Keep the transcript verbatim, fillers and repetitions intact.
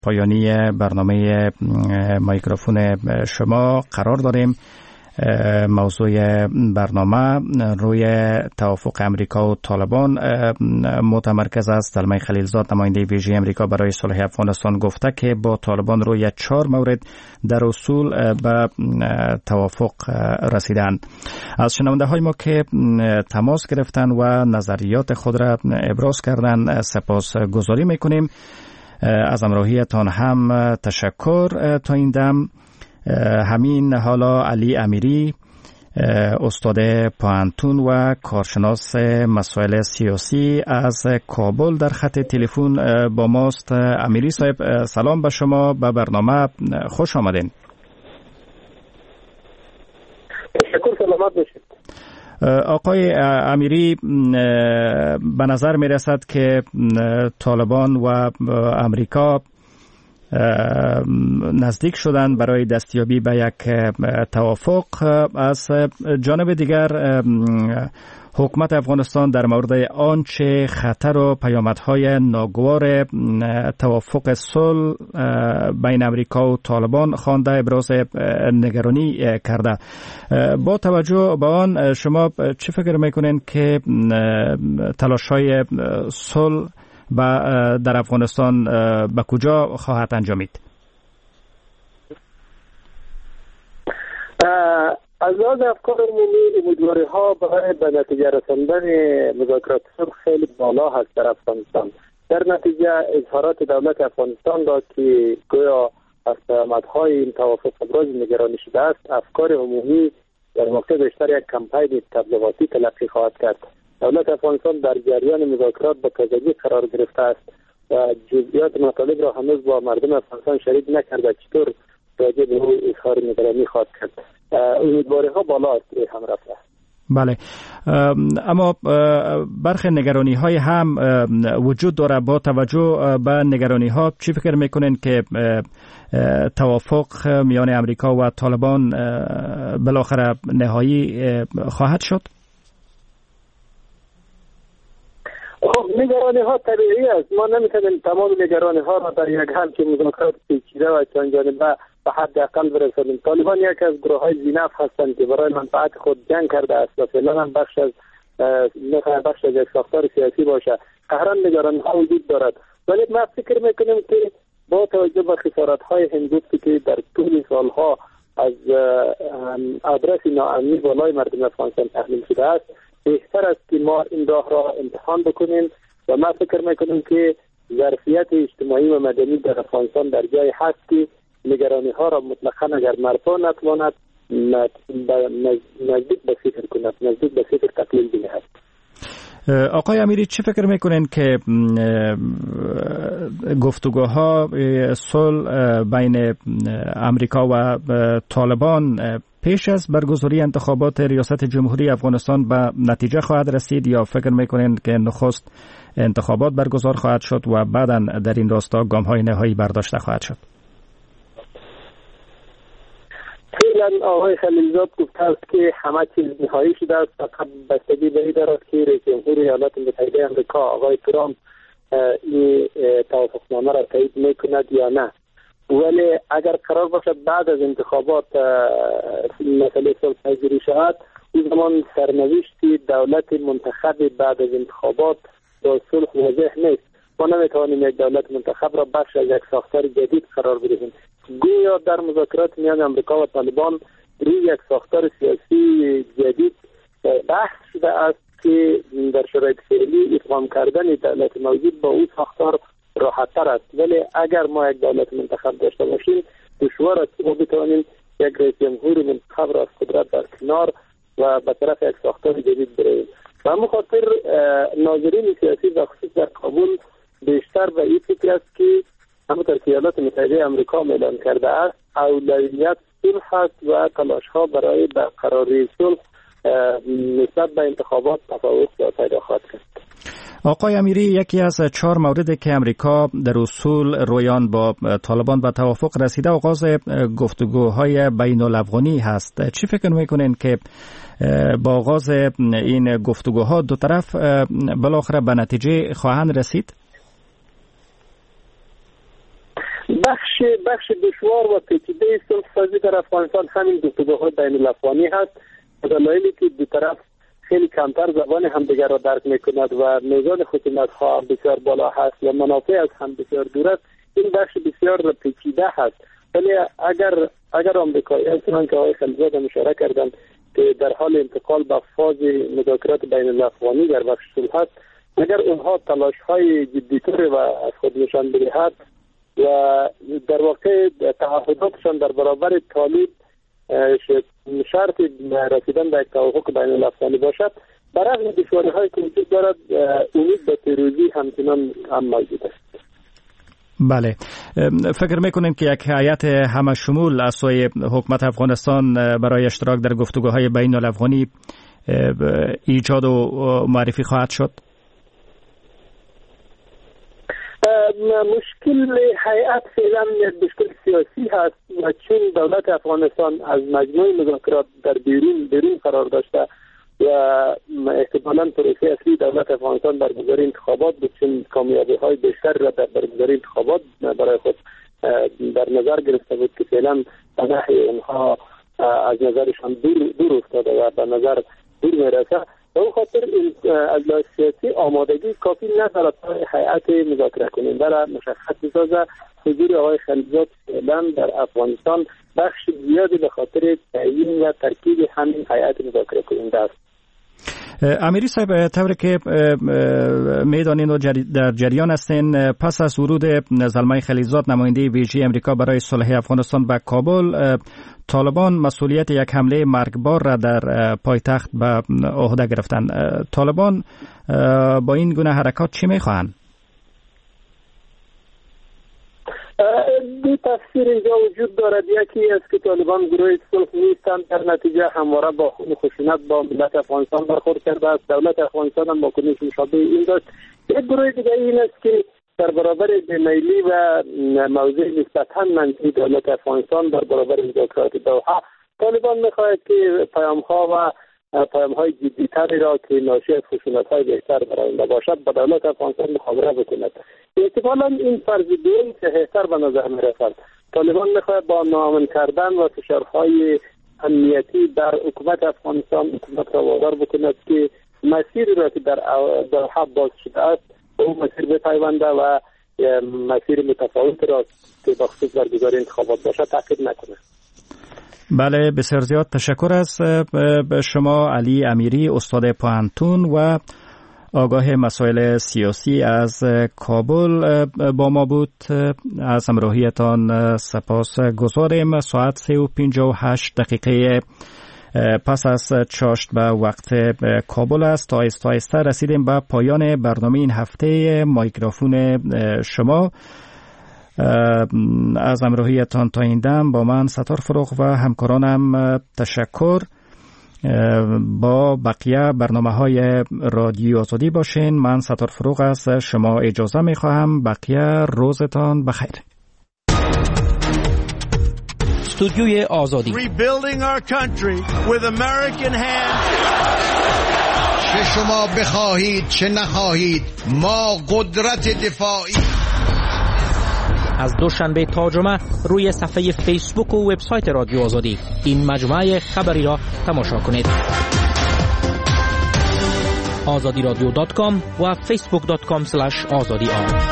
پایانی برنامه میکروفون شما قرار داریم. موضوع برنامه روی توافق امریکا و طالبان متمرکز است. زلمه خلیلزاد نماینده ویژه امریکا برای صلح افغانستان گفته که با طالبان روی چهار مورد در اصول به توافق رسیدند. از شنونده های ما که تماس گرفتن و نظریات خود را ابراز کردند سپاس گذاری میکنیم. از همراهیتان هم تشکر. تا این دم همین حالا علی امیری، استاد پوهنتون و کارشناس مسائل سیاسی از کابل در خط تلفن با ماست. امیری صاحب سلام به شما، به برنامه خوش آمدین. تشکر، سلامت باشید. آقای امیری، به نظر می رسد که طالبان و امریکا نزدیک شدن برای دستیابی به یک توافق. از جانب دیگر حکومت افغانستان در مورد آنچه خطر و پیامدهای ناگوار توافق صلح بین امریکا و طالبان خوانده ابراز نگرانی کرده. با توجه به آن شما چه فکر میکنین که تلاش‌های صلح در افغانستان به کجا خواهد انجامید؟ از لحاظ افکار عمومی امیدواری ها برای به نتیجه رساندن مذاکرات صلح خیلی بالا هست در افغانستان. در نتیجه اظهارات دولت افغانستان را که گویا از پیامدهای این توافق ابراز نگرانی شده است، افکار عمومی در واقع بیشتر یک کمپین تبلیغاتی تلقی خواهد کرد. دولت افغانستان در جریان مذاکرات به تازگی قرار گرفته است و جزئیات مطالب را هنوز با مردم افغانستان شریک نکرده. چطور راجع به او اظهار نگرانی خواهد کرد؟ امیدواری ها بالا است هم رفته. بله، اما برخی نگرانی های هم وجود داره. با توجه به نگرانی ها چی فکر میکنین که توافق میان امریکا و طالبان بالاخره نهایی خواهد شد؟ خب نگرانی ها طبیعی است. ما نمیتونیم تمام نگرانی ها را در یک حال که مذاکرات پیچیده و چند جانبه به حد اقل برسانیم. طالبان یک از گروه های ذینف هستند که برای منفعت خود جنگ کرده است و فعلا هم بخش از بخش از یک ساختار سیاسی باشه. قهران نگرانی ها وجود دارد، ولی ما فکر میکنیم که با توجه به خسارت های هنگفتی که در طول سالها از آدرس ناامنی بالای مردم افغانستان تحمیل شده است، بهتر است که ما این راه را امتحان بکنیم و ما فکر میکنیم که ظرفیت اجتماعی و مدنی در افغانستان در جای هست که نگرانی ها را مطلقاً اگر مرفوع نتواند نزدیک به صفر کند، نزدیک به صفر تقلیل بدهد. آقای امیری چی فکر میکنین که گفتگوها صلح بین امریکا و طالبان پیش از برگزاری انتخابات ریاست جمهوری افغانستان به نتیجه خواهد رسید یا فکر میکنین که نخست انتخابات برگزار خواهد شد و بعداً در این راستا گام‌های نهایی برداشته خواهد شد؟ فعلا آقای خلیلزاد گفته است که همه چیز نهایی شده است، فقط بستگی به این دارد که رئیس جمهور ایالات متحده آمریکا آقای ترامپ این توافقنامه را تایید میکند یا نه. ولی اگر قرار باشد بعد از انتخابات مسئله صلح پذیری شود، این زمان سرنوشت دولت منتخب بعد از انتخابات با صلح واضح نیست. ما نمیتوانیم یک دولت منتخب را بخش از یک ساختار جدید قرار بدهیم. گویا در مذاکرات میان امریکا و طالبان روی یک ساختار سیاسی جدید بحث شده است که در شرایط فعلی ادغام کردن دولت موجود با او ساختار راحت‌تر است. ولی اگر ما یک دولت منتخب داشته باشیم، دشوار است که ما بتوانیم یک رئیس جمهور منتخب را از قدرت در کنار و به طرف یک ساختار جدید برویم. و همون خاطر ناظرین سیاسی و خصوص در کابل بیشتر به این فکر است که همونطور که ایالات متحده آمریکا اعلان کرده است، اولویت صلح است و تلاش‌ها برای برقراری صلح نسبت به انتخابات تفاوت پیدا خواهد کرد. آقای امیری، یکی از چهار موردی که امریکا در اصول رویان با طالبان به توافق رسیده آغاز گفتگوهای بین الافغانی هست. چی فکر میکنین که با آغاز این گفتگوها دو طرف بالاخره به نتیجه خواهند رسید؟ بخش بخش دشوار و پیچیده صلح‌سازی در افغانستان همین گفتگوهای بین الافغانی هست، به دلایلی که دو طرف خیلی کمتر زبان همدیگر را درک میکند و میزان خشونت‌ها بسیار بالا هست و منافع از هم بسیار دور است. این بخش بسیار پیچیده هست. ولی اگر اگر آمریکایی‌ها چنان که آقای خلیزاده اشاره کردند که در حال انتقال به فاز مذاکرات بین الافغانی در بخش صلح است، اگر اونها تلاش‌های جدی‌تر و از خود نشان بدهد و در واقع تعهداتشان در برابر طالب شرط رسیدن به توافق بین الافغانی باشد، برای دشواری‌هایی که وجود دارد امید به پیروزی همچنان هم موجود است. بله، فکر میکنیم که یک هیئت همه شمول از سوی حکومت افغانستان برای اشتراک در گفتگوهای بین الافغانی ایجاد و معرفی خواهد شد؟ مشکل هیئت فعلا مشکل سیاسی هست و چون دولت افغانستان از مجموعه مذاکرات در بیرون بیرون قرار داشته و احتمالاً پروسه اصلی دولت افغانستان برگزاری انتخابات بود، چون کامیابی های بیشتر را در برگزاری انتخابات برای خود در نظر گرفته بود که فعلا نحی اونها از نظرشان دور دور افتاده و به نظر دور میرسه. به اون خاطر از لحاظ سیاسی آمادگی کافی ندارد تا هیئت مذاکره کننده را مشخص بسازه. حضور آقای خلیزاد فعلا در افغانستان بخش زیادی به خاطر تعیین و ترکیب همین هیئت مذاکره کننده است. امیری صاحب، طوری که میدانین و در جریان هستین، پس از ورود زلمه خلیزاد نماینده ویژه امریکا برای صلح افغانستان به کابل، طالبان مسئولیت یک حمله مرگبار را در پایتخت به عهده گرفتند. طالبان با این گونه حرکات چی میخواهند؟ دو تفسیر اینجا وجود دارد. یکی است که طالبان گروه صلح نیستند، در نتیجه همواره با خون خشونت با ملت افغانستان برخورد کرده است. دولت افغانستان هم واکنش مشابه این داشت. یک گروه دیگر این است که در برابر بیمیلی و موضع نسبتاً منفی دولت افغانستان در برابر مذاکرات دوحه، طالبان می‌خواهد که پیام‌ها و پیام‌های جدی‌تری را که ناشی از خشونت‌های بیشتر برآورده باشد با دولت افغانستان مخابره بکند. احتمالاً این فرض دوم صحیح‌تر به نظر می‌رسد. طالبان می‌خواهد با ناامن کردن و فشارهای امنیتی در حکومت افغانستان حکومت را وادار بکند که مسیری را که در دوحه باز شده است او مسیر بپیونده و مسیر متفاوت را که با خصوص برگزاری انتخابات باشد تعقیب نکنه. بله، بسیار زیاد تشکر از شما علی امیری، استاد پوهنتون و آگاه مسائل سیاسی از کابل با ما بود. از همراهیتان سپاس گزاریم. ساعت سه و پنجاه و هشت دقیقه پس از چاشت به وقت کابل است. تا آهسته آهسته رسیدیم به پایان برنامه این هفته مایکروفون شما. از همراهیتان تا این دم با من ستار فروغ و همکارانم تشکر. با بقیه برنامه های رادیو آزادی باشین. من ستار فروغ از شما اجازه می خواهم. بقیه روزتان بخیر. استودیوی آزادی. Rebuilding our country with American hands. چه شما بخواهید چه نخواهید ما قدرت دفاعی. از دوشنبه تا جمعه روی صفحه فیسبوک و وبسایت رادیو آزادی این مجموعه خبری را تماشا کنید. آزادی رادیو دات کام و فیسبوک دات کام اسلش آزادی آر.